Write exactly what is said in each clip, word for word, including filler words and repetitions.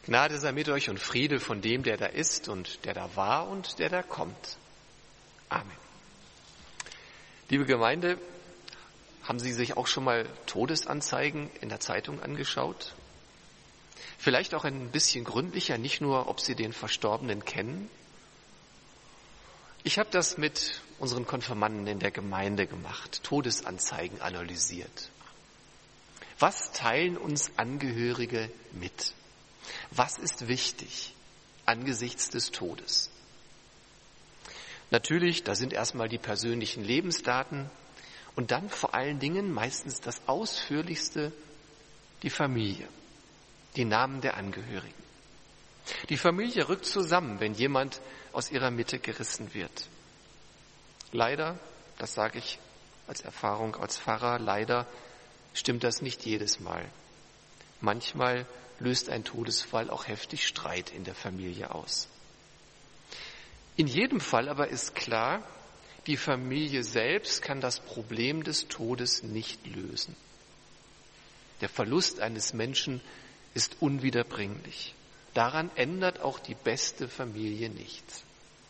Gnade sei mit euch und Friede von dem, der da ist und der da war und der da kommt. Amen. Liebe Gemeinde, haben Sie sich auch schon mal Todesanzeigen in der Zeitung angeschaut? Vielleicht auch ein bisschen gründlicher, nicht nur, ob Sie den Verstorbenen kennen. Ich habe das mit unseren Konfirmanden in der Gemeinde gemacht, Todesanzeigen analysiert. Was teilen uns Angehörige mit? Was ist wichtig angesichts des Todes? Natürlich, da sind erstmal die persönlichen Lebensdaten und dann vor allen Dingen meistens das Ausführlichste, die Familie, die Namen der Angehörigen. Die Familie rückt zusammen, wenn jemand aus ihrer Mitte gerissen wird. Leider, das sage ich als Erfahrung als Pfarrer, leider stimmt das nicht jedes Mal. Manchmal löst ein Todesfall auch heftig Streit in der Familie aus. In jedem Fall aber ist klar, die Familie selbst kann das Problem des Todes nicht lösen. Der Verlust eines Menschen ist unwiederbringlich. Daran ändert auch die beste Familie nichts.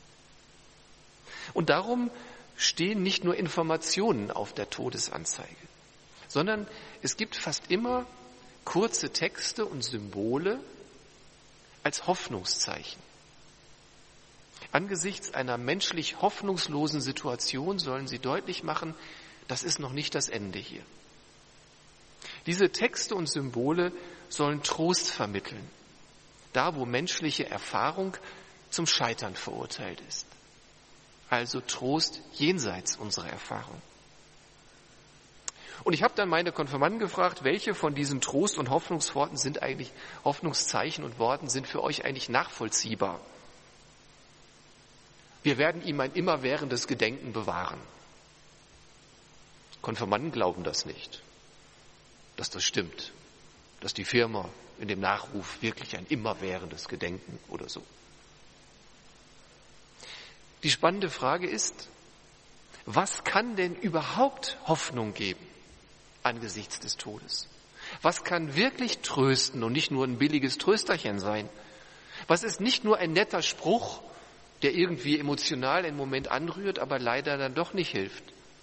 Und darum stehen nicht nur Informationen auf der Todesanzeige, sondern es gibt fast immer kurze Texte und Symbole als Hoffnungszeichen. Angesichts einer menschlich hoffnungslosen Situation sollen sie deutlich machen, das ist noch nicht das Ende hier. Diese Texte und Symbole sollen Trost vermitteln, da wo menschliche Erfahrung zum Scheitern verurteilt ist. Also Trost jenseits unserer Erfahrung. Und ich habe dann meine Konfirmanden gefragt, welche von diesen Trost- und Hoffnungsworten sind eigentlich, Hoffnungszeichen und Worten sind für euch eigentlich nachvollziehbar? Wir werden ihm ein immerwährendes Gedenken bewahren. Konfirmanden glauben das nicht, dass das stimmt, dass die Firma in dem Nachruf wirklich ein immerwährendes Gedenken oder so. Die spannende Frage ist, was kann denn überhaupt Hoffnung geben angesichts des Todes? Was kann wirklich trösten und nicht nur ein billiges Trösterchen sein? Was ist nicht nur ein netter Spruch, der irgendwie emotional im Moment anrührt, aber leider dann doch nicht hilft?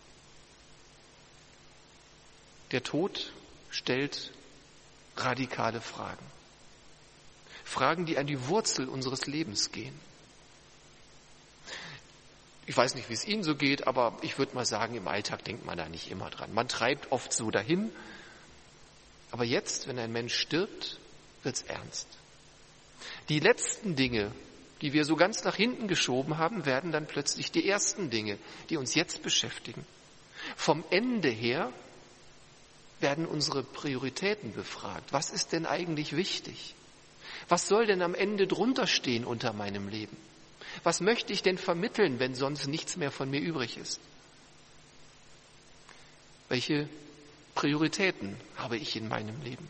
Der Tod stellt radikale Fragen. Fragen, die an die Wurzel unseres Lebens gehen. Ich weiß nicht, wie es Ihnen so geht, aber ich würde mal sagen, im Alltag denkt man da nicht immer dran. Man treibt oft so dahin. Aber jetzt, wenn ein Mensch stirbt, wird's ernst. Die letzten Dinge, die wir so ganz nach hinten geschoben haben, werden dann plötzlich die ersten Dinge, die uns jetzt beschäftigen. Vom Ende her werden unsere Prioritäten befragt. Was ist denn eigentlich wichtig? Was soll denn am Ende drunter stehen unter meinem Leben? Was möchte ich denn vermitteln, wenn sonst nichts mehr von mir übrig ist? Welche Prioritäten habe ich in meinem Leben?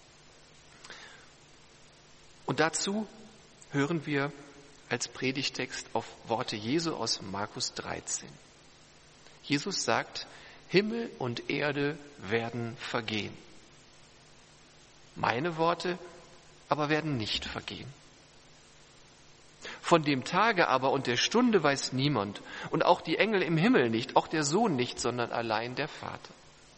Und dazu hören wir als Predigtext auf Worte Jesu aus Markus dreizehn. Jesus sagt, Himmel und Erde werden vergehen. Meine Worte aber werden nicht vergehen. Von dem Tage aber und der Stunde weiß niemand und auch die Engel im Himmel nicht, auch der Sohn nicht, sondern allein der Vater.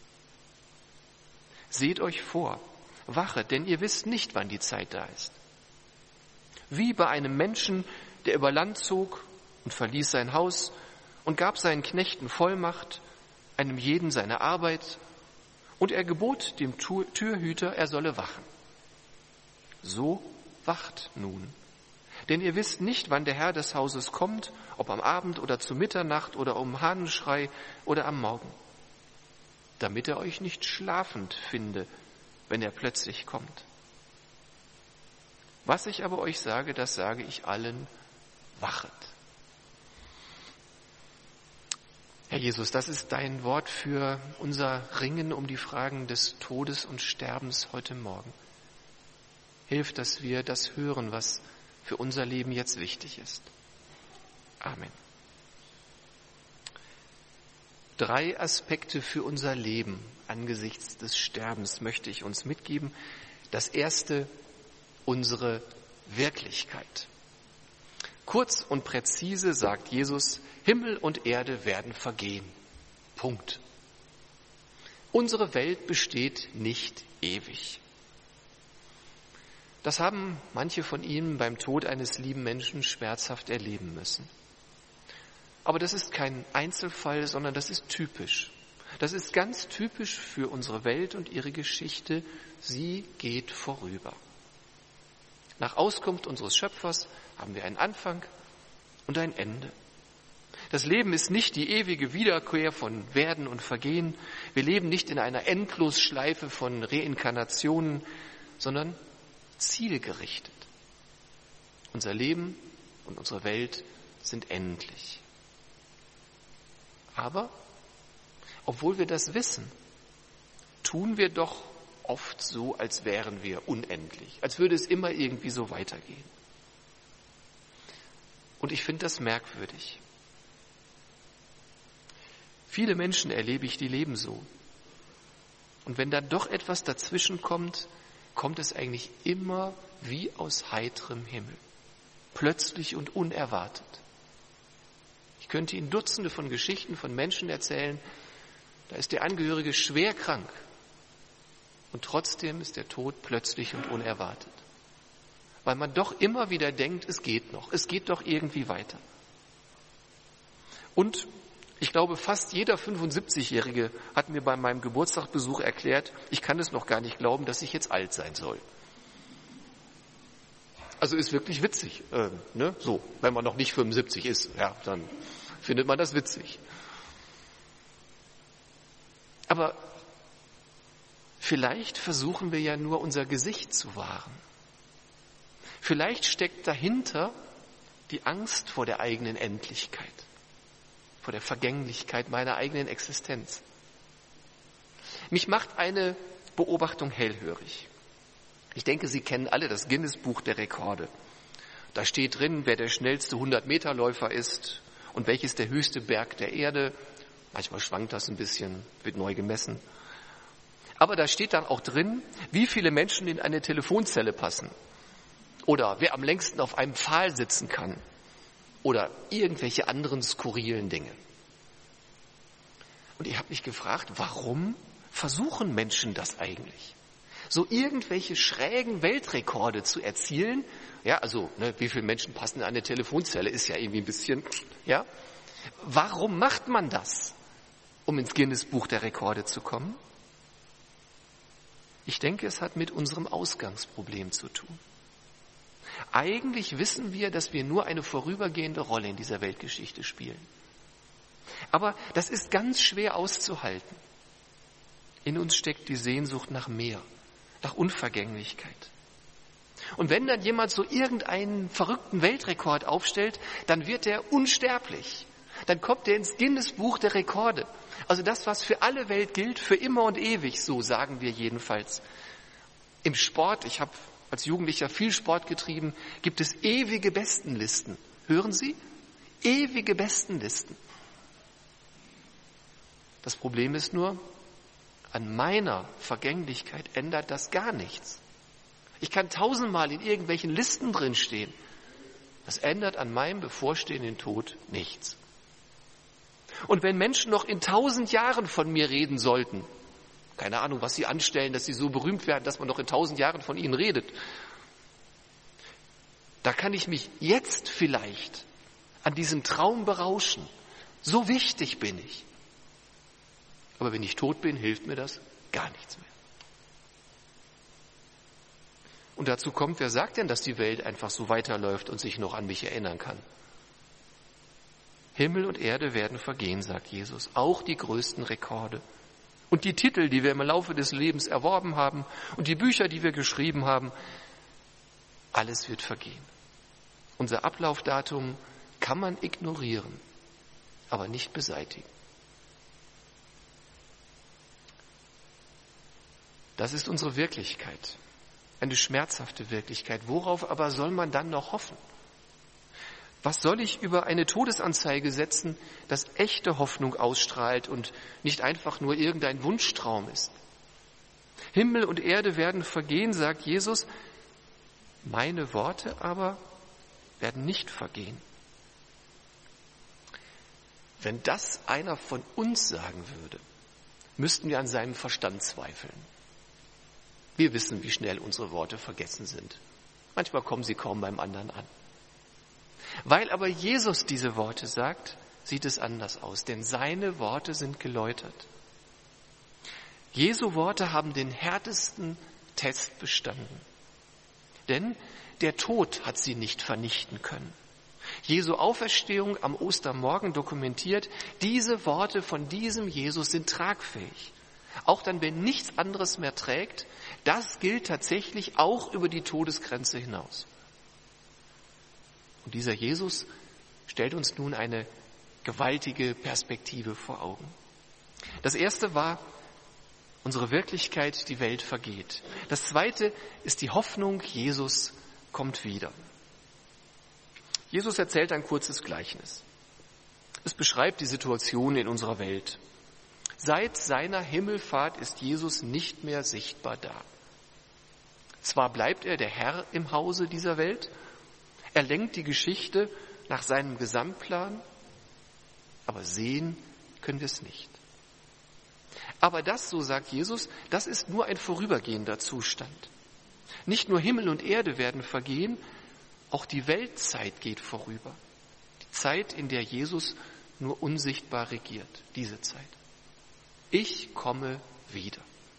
Seht euch vor, wachet, denn ihr wisst nicht, wann die Zeit da ist. Wie bei einem Menschen, der über Land zog und verließ sein Haus und gab seinen Knechten Vollmacht, einem jeden seine Arbeit, und er gebot dem Türhüter, er solle wachen. So wacht nun. Denn ihr wisst nicht, wann der Herr des Hauses kommt, ob am Abend oder zu Mitternacht oder um Hahnenschrei oder am Morgen, damit er euch nicht schlafend finde, wenn er plötzlich kommt. Was ich aber euch sage, das sage ich allen, wachet. Herr Jesus, das ist dein Wort für unser Ringen um die Fragen des Todes und Sterbens heute Morgen. Hilf, dass wir das hören, was für unser Leben jetzt wichtig ist. Amen. Drei Aspekte für unser Leben angesichts des Sterbens möchte ich uns mitgeben. Das erste, unsere Wirklichkeit. Kurz und präzise sagt Jesus, Himmel und Erde werden vergehen. Punkt. Unsere Welt besteht nicht ewig. Das haben manche von Ihnen beim Tod eines lieben Menschen schmerzhaft erleben müssen. Aber das ist kein Einzelfall, sondern das ist typisch. Das ist ganz typisch für unsere Welt und ihre Geschichte. Sie geht vorüber. Nach Auskunft unseres Schöpfers haben wir einen Anfang und ein Ende. Das Leben ist nicht die ewige Wiederkehr von Werden und Vergehen. Wir leben nicht in einer Endlosschleife von Reinkarnationen, sondern zielgerichtet. Unser Leben und unsere Welt sind endlich. Aber, obwohl wir das wissen, tun wir doch oft so, als wären wir unendlich, als würde es immer irgendwie so weitergehen. Und ich finde das merkwürdig. Viele Menschen erlebe ich, die leben so. Und wenn dann doch etwas dazwischen kommt, kommt es eigentlich immer wie aus heiterem Himmel. Plötzlich und unerwartet. Ich könnte Ihnen Dutzende von Geschichten von Menschen erzählen, da ist der Angehörige schwer krank. Und trotzdem ist der Tod plötzlich und unerwartet. Weil man doch immer wieder denkt, es geht noch, es geht doch irgendwie weiter. Und ich glaube, fast jeder fünfundsiebzigjährige hat mir bei meinem Geburtstagsbesuch erklärt, ich kann es noch gar nicht glauben, dass ich jetzt alt sein soll. Also ist wirklich witzig, äh, ne? So, wenn man noch nicht fünfundsiebzig ist, ja, dann findet man das witzig. Aber vielleicht versuchen wir ja nur unser Gesicht zu wahren. Vielleicht steckt dahinter die Angst vor der eigenen Endlichkeit, vor der Vergänglichkeit meiner eigenen Existenz. Mich macht eine Beobachtung hellhörig. Ich denke, Sie kennen alle das Guinness-Buch der Rekorde. Da steht drin, wer der schnellste hundert-Meter-Läufer ist und welches der höchste Berg der Erde. Manchmal schwankt das ein bisschen, wird neu gemessen. Aber da steht dann auch drin, wie viele Menschen in eine Telefonzelle passen. Oder wer am längsten auf einem Pfahl sitzen kann. Oder irgendwelche anderen skurrilen Dinge. Und ich habe mich gefragt, warum versuchen Menschen das eigentlich? So irgendwelche schrägen Weltrekorde zu erzielen. Ja, also, ne, wie viele Menschen passen in eine Telefonzelle, ist ja irgendwie ein bisschen, ja. Warum macht man das, um ins Guinness-Buch der Rekorde zu kommen? Ich denke, es hat mit unserem Ausgangsproblem zu tun. Eigentlich wissen wir, dass wir nur eine vorübergehende Rolle in dieser Weltgeschichte spielen. Aber das ist ganz schwer auszuhalten. In uns steckt die Sehnsucht nach mehr, nach Unvergänglichkeit. Und wenn dann jemand so irgendeinen verrückten Weltrekord aufstellt, dann wird er unsterblich. Dann kommt er ins Guinness-Buch der Rekorde. Also das, was für alle Welt gilt, für immer und ewig, so sagen wir jedenfalls. Im Sport, ich habe als Jugendlicher viel Sport getrieben, gibt es ewige Bestenlisten. Hören Sie? Ewige Bestenlisten. Das Problem ist nur, an meiner Vergänglichkeit ändert das gar nichts. Ich kann tausendmal in irgendwelchen Listen drinstehen. Das ändert an meinem bevorstehenden Tod nichts. Und wenn Menschen noch in tausend Jahren von mir reden sollten, keine Ahnung, was sie anstellen, dass sie so berühmt werden, dass man noch in tausend Jahren von ihnen redet, da kann ich mich jetzt vielleicht an diesem Traum berauschen. So wichtig bin ich. Aber wenn ich tot bin, hilft mir das gar nichts mehr. Und dazu kommt, wer sagt denn, dass die Welt einfach so weiterläuft und sich noch an mich erinnern kann? Himmel und Erde werden vergehen, sagt Jesus, auch die größten Rekorde. Und die Titel, die wir im Laufe des Lebens erworben haben und die Bücher, die wir geschrieben haben, alles wird vergehen. Unser Ablaufdatum kann man ignorieren, aber nicht beseitigen. Das ist unsere Wirklichkeit, eine schmerzhafte Wirklichkeit. Worauf aber soll man dann noch hoffen? Was soll ich über eine Todesanzeige setzen, das echte Hoffnung ausstrahlt und nicht einfach nur irgendein Wunschtraum ist? Himmel und Erde werden vergehen, sagt Jesus. Meine Worte aber werden nicht vergehen. Wenn das einer von uns sagen würde, müssten wir an seinem Verstand zweifeln. Wir wissen, wie schnell unsere Worte vergessen sind. Manchmal kommen sie kaum beim anderen an. Weil aber Jesus diese Worte sagt, sieht es anders aus, denn seine Worte sind geläutert. Jesu Worte haben den härtesten Test bestanden. Denn der Tod hat sie nicht vernichten können. Jesu Auferstehung am Ostermorgen dokumentiert, diese Worte von diesem Jesus sind tragfähig. Auch dann, wenn nichts anderes mehr trägt, das gilt tatsächlich auch über die Todesgrenze hinaus. Und dieser Jesus stellt uns nun eine gewaltige Perspektive vor Augen. Das erste war unsere Wirklichkeit, die Welt vergeht. Das zweite ist die Hoffnung, Jesus kommt wieder. Jesus erzählt ein kurzes Gleichnis. Es beschreibt die Situation in unserer Welt. Seit seiner Himmelfahrt ist Jesus nicht mehr sichtbar da. Zwar bleibt er der Herr im Hause dieser Welt, er lenkt die Geschichte nach seinem Gesamtplan, aber sehen können wir es nicht. Aber das, so sagt Jesus, das ist nur ein vorübergehender Zustand. Nicht nur Himmel und Erde werden vergehen, auch die Weltzeit geht vorüber. Die Zeit, in der Jesus nur unsichtbar regiert, diese Zeit. Ich komme wieder.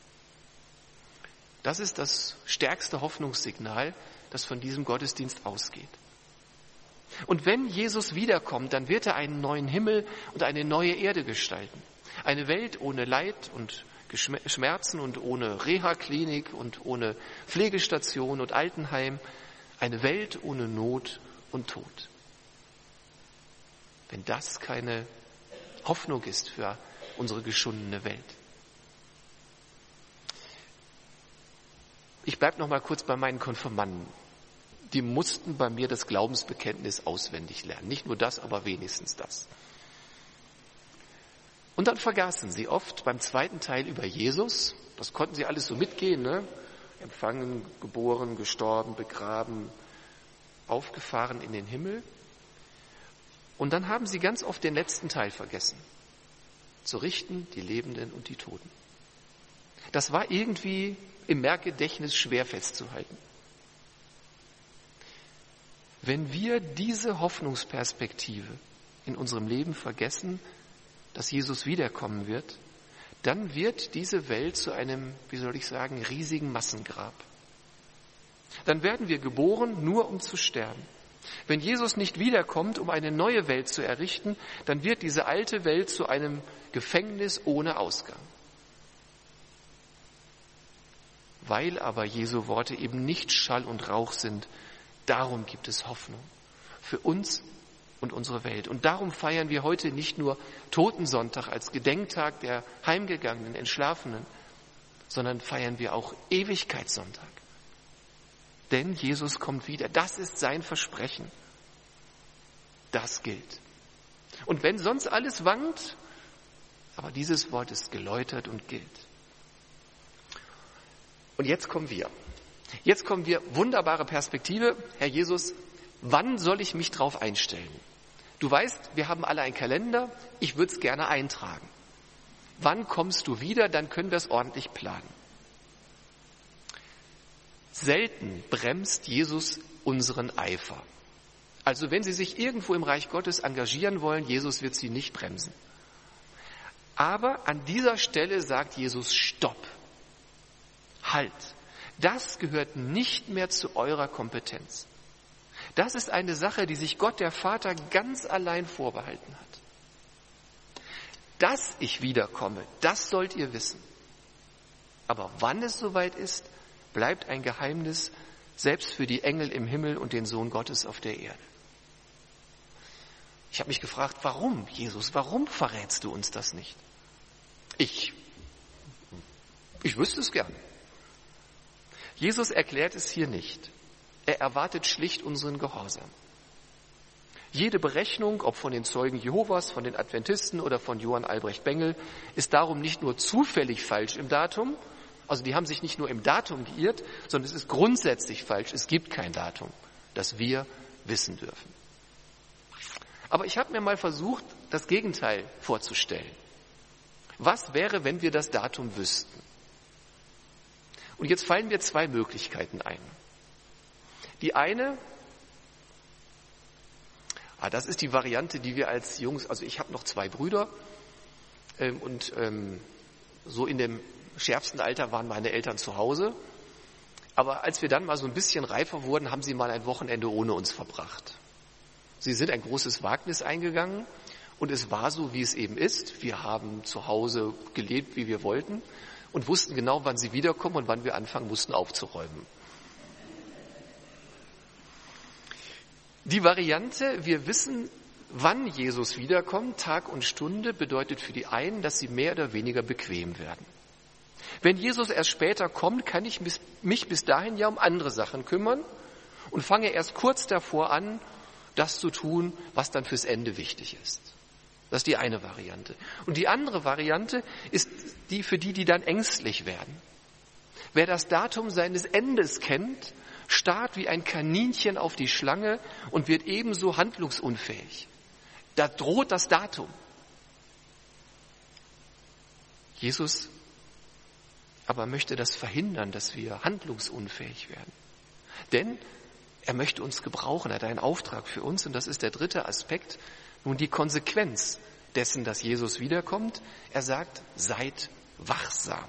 Das ist das stärkste Hoffnungssignal, das von diesem Gottesdienst ausgeht. Und wenn Jesus wiederkommt, dann wird er einen neuen Himmel und eine neue Erde gestalten. Eine Welt ohne Leid und Schmerzen und ohne Reha-Klinik und ohne Pflegestation und Altenheim. Eine Welt ohne Not und Tod. Wenn das keine Hoffnung ist für unsere geschundene Welt. Ich bleibe noch mal kurz bei meinen Konfirmanden. Die mussten bei mir das Glaubensbekenntnis auswendig lernen. Nicht nur das, aber wenigstens das. Und dann vergaßen sie oft beim zweiten Teil über Jesus. Das konnten sie alles so mitgehen, ne? Empfangen, geboren, gestorben, begraben, aufgefahren in den Himmel. Und dann haben sie ganz oft den letzten Teil vergessen. Zu richten die Lebenden und die Toten. Das war irgendwie im Merkgedächtnis schwer festzuhalten. Wenn wir diese Hoffnungsperspektive in unserem Leben vergessen, dass Jesus wiederkommen wird, dann wird diese Welt zu einem, wie soll ich sagen, riesigen Massengrab. Dann werden wir geboren, nur um zu sterben. Wenn Jesus nicht wiederkommt, um eine neue Welt zu errichten, dann wird diese alte Welt zu einem Gefängnis ohne Ausgang. Weil aber Jesu Worte eben nicht Schall und Rauch sind, darum gibt es Hoffnung für uns und unsere Welt. Und darum feiern wir heute nicht nur Totensonntag als Gedenktag der Heimgegangenen, Entschlafenen, sondern feiern wir auch Ewigkeitssonntag. Denn Jesus kommt wieder. Das ist sein Versprechen. Das gilt. Und wenn sonst alles wankt, aber dieses Wort ist geläutert und gilt. Und jetzt kommen wir. Jetzt kommen wir, wunderbare Perspektive. Herr Jesus, wann soll ich mich drauf einstellen? Du weißt, wir haben alle einen Kalender. Ich würde es gerne eintragen. Wann kommst du wieder? Dann können wir es ordentlich planen. Selten bremst Jesus unseren Eifer. Also wenn Sie sich irgendwo im Reich Gottes engagieren wollen, Jesus wird Sie nicht bremsen. Aber an dieser Stelle sagt Jesus, stopp, halt. Das gehört nicht mehr zu eurer Kompetenz. Das ist eine Sache, die sich Gott, der Vater, ganz allein vorbehalten hat. Dass ich wiederkomme, das sollt ihr wissen. Aber wann es soweit ist, bleibt ein Geheimnis, selbst für die Engel im Himmel und den Sohn Gottes auf der Erde. Ich habe mich gefragt, warum, Jesus, warum verrätst du uns das nicht? Ich, ich wüsste es gern. Jesus erklärt es hier nicht. Er erwartet schlicht unseren Gehorsam. Jede Berechnung, ob von den Zeugen Jehovas, von den Adventisten oder von Johann Albrecht Bengel, ist darum nicht nur zufällig falsch im Datum, Also die haben sich nicht nur im Datum geirrt, sondern es ist grundsätzlich falsch. Es gibt kein Datum, das wir wissen dürfen. Aber ich habe mir mal versucht, das Gegenteil vorzustellen. Was wäre, wenn wir das Datum wüssten? Und jetzt fallen mir zwei Möglichkeiten ein. Die eine, ah, das ist die Variante, die wir als Jungs, also ich habe noch zwei Brüder ähm, und ähm, so in dem schärfsten Alter waren meine Eltern zu Hause. Aber als wir dann mal so ein bisschen reifer wurden, haben sie mal ein Wochenende ohne uns verbracht. Sie sind ein großes Wagnis eingegangen und es war so, wie es eben ist. Wir haben zu Hause gelebt, wie wir wollten und wussten genau, wann sie wiederkommen und wann wir anfangen mussten aufzuräumen. Die Variante, wir wissen, wann Jesus wiederkommt, Tag und Stunde, bedeutet für die einen, dass sie mehr oder weniger bequem werden. Wenn Jesus erst später kommt, kann ich mich bis dahin ja um andere Sachen kümmern und fange erst kurz davor an, das zu tun, was dann fürs Ende wichtig ist. Das ist die eine Variante. Und die andere Variante ist die für die, die dann ängstlich werden. Wer das Datum seines Endes kennt, starrt wie ein Kaninchen auf die Schlange und wird ebenso handlungsunfähig. Da droht das Datum. Jesus aber möchte das verhindern, dass wir handlungsunfähig werden. Denn er möchte uns gebrauchen, er hat einen Auftrag für uns und das ist der dritte Aspekt, nun die Konsequenz dessen, dass Jesus wiederkommt. Er sagt, seid wachsam.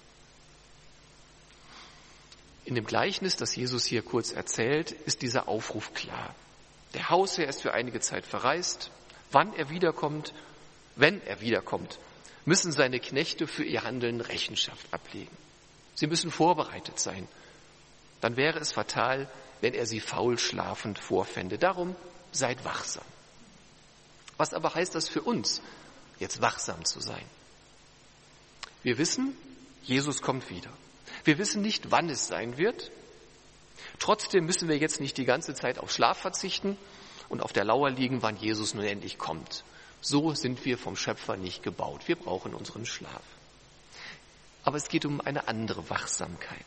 In dem Gleichnis, das Jesus hier kurz erzählt, ist dieser Aufruf klar. Der Hausherr ist für einige Zeit verreist. Wann er wiederkommt, wenn er wiederkommt, müssen seine Knechte für ihr Handeln Rechenschaft ablegen. Sie müssen vorbereitet sein. Dann wäre es fatal, wenn er sie faul schlafend vorfände. Darum seid wachsam. Was aber heißt das für uns, jetzt wachsam zu sein? Wir wissen, Jesus kommt wieder. Wir wissen nicht, wann es sein wird. Trotzdem müssen wir jetzt nicht die ganze Zeit auf Schlaf verzichten und auf der Lauer liegen, wann Jesus nun endlich kommt. So sind wir vom Schöpfer nicht gebaut. Wir brauchen unseren Schlaf. Aber es geht um eine andere Wachsamkeit.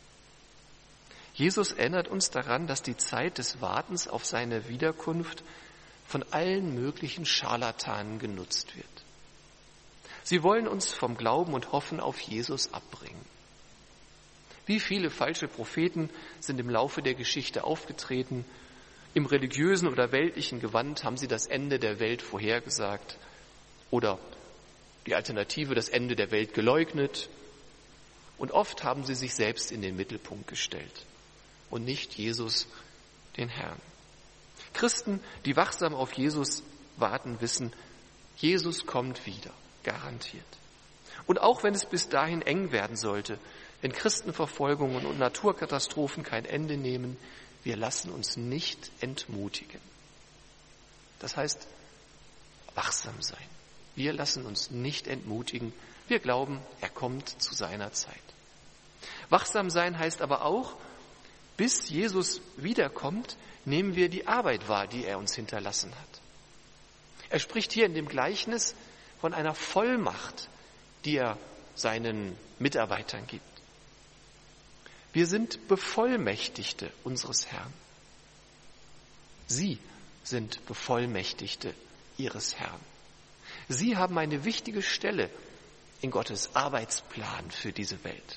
Jesus erinnert uns daran, dass die Zeit des Wartens auf seine Wiederkunft von allen möglichen Scharlatanen genutzt wird. Sie wollen uns vom Glauben und Hoffen auf Jesus abbringen. Wie viele falsche Propheten sind im Laufe der Geschichte aufgetreten? Im religiösen oder weltlichen Gewand haben sie das Ende der Welt vorhergesagt oder die Alternative, das Ende der Welt geleugnet. Und oft haben sie sich selbst in den Mittelpunkt gestellt und nicht Jesus, den Herrn. Christen, die wachsam auf Jesus warten, wissen, Jesus kommt wieder, garantiert. Und auch wenn es bis dahin eng werden sollte, wenn Christenverfolgungen und Naturkatastrophen kein Ende nehmen, wir lassen uns nicht entmutigen. Das heißt, wachsam sein. Wir lassen uns nicht entmutigen. Wir glauben, er kommt zu seiner Zeit. Wachsam sein heißt aber auch, bis Jesus wiederkommt, nehmen wir die Arbeit wahr, die er uns hinterlassen hat. Er spricht hier in dem Gleichnis von einer Vollmacht, die er seinen Mitarbeitern gibt. Wir sind Bevollmächtigte unseres Herrn. Sie sind Bevollmächtigte ihres Herrn. Sie haben eine wichtige Stelle in Gottes Arbeitsplan für diese Welt.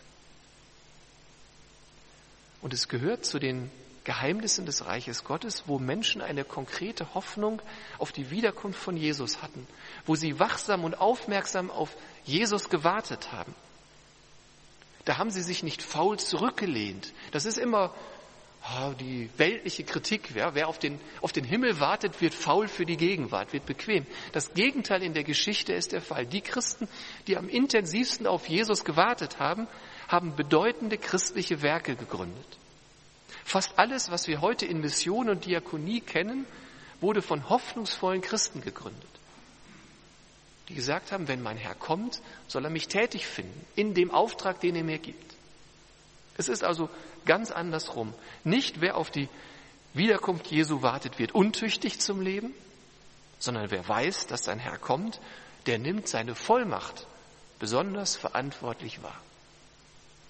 Und es gehört zu den Geheimnissen des Reiches Gottes, wo Menschen eine konkrete Hoffnung auf die Wiederkunft von Jesus hatten, wo sie wachsam und aufmerksam auf Jesus gewartet haben. Da haben sie sich nicht faul zurückgelehnt. Das ist immer oh, die weltliche Kritik. Ja? Wer auf den, auf den Himmel wartet, wird faul für die Gegenwart, wird bequem. Das Gegenteil in der Geschichte ist der Fall. Die Christen, die am intensivsten auf Jesus gewartet haben, haben bedeutende christliche Werke gegründet. Fast alles, was wir heute in Mission und Diakonie kennen, wurde von hoffnungsvollen Christen gegründet. Die gesagt haben, wenn mein Herr kommt, soll er mich tätig finden, in dem Auftrag, den er mir gibt. Es ist also ganz andersrum. Nicht wer auf die Wiederkunft Jesu wartet, wird untüchtig zum Leben, sondern wer weiß, dass sein Herr kommt, der nimmt seine Vollmacht besonders verantwortlich wahr.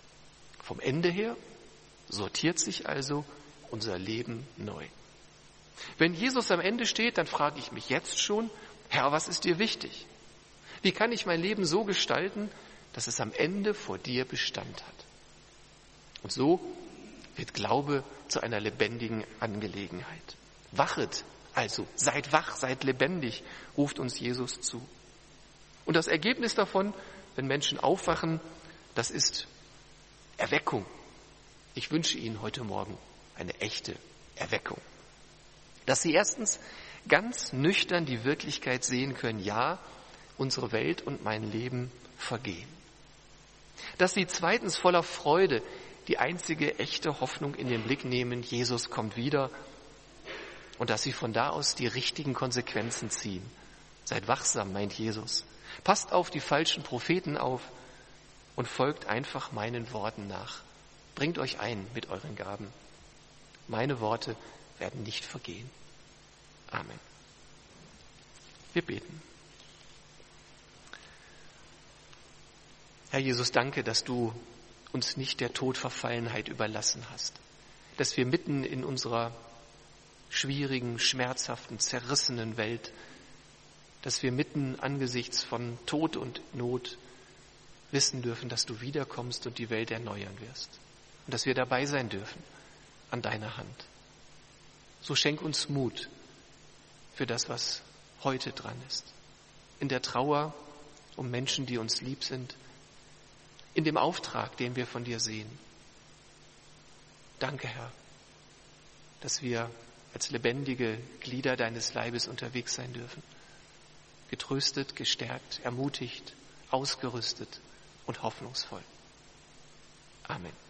Vom Ende her sortiert sich also unser Leben neu. Wenn Jesus am Ende steht, dann frage ich mich jetzt schon, Herr, was ist dir wichtig? Wie kann ich mein Leben so gestalten, dass es am Ende vor dir Bestand hat? Und so wird Glaube zu einer lebendigen Angelegenheit. Wachet also, seid wach, seid lebendig, ruft uns Jesus zu. Und das Ergebnis davon, wenn Menschen aufwachen, das ist Erweckung. Ich wünsche Ihnen heute Morgen eine echte Erweckung. Dass Sie erstens ganz nüchtern die Wirklichkeit sehen können, ja, unsere Welt und mein Leben vergehen. Dass Sie zweitens voller Freude die einzige echte Hoffnung in den Blick nehmen, Jesus kommt wieder, und dass Sie von da aus die richtigen Konsequenzen ziehen. Seid wachsam, meint Jesus. Passt auf die falschen Propheten auf und folgt einfach meinen Worten nach. Bringt euch ein mit euren Gaben. Meine Worte werden nicht vergehen. Amen. Wir beten. Herr Jesus, danke, dass du uns nicht der Todverfallenheit überlassen hast, dass wir mitten in unserer schwierigen, schmerzhaften, zerrissenen Welt, dass wir mitten angesichts von Tod und Not wissen dürfen, dass du wiederkommst und die Welt erneuern wirst und dass wir dabei sein dürfen an deiner Hand. So schenk uns Mut für das, was heute dran ist. In der Trauer um Menschen, die uns lieb sind, in dem Auftrag, den wir von dir sehen. Danke, Herr, dass wir als lebendige Glieder deines Leibes unterwegs sein dürfen. Getröstet, gestärkt, ermutigt, ausgerüstet und hoffnungsvoll. Amen.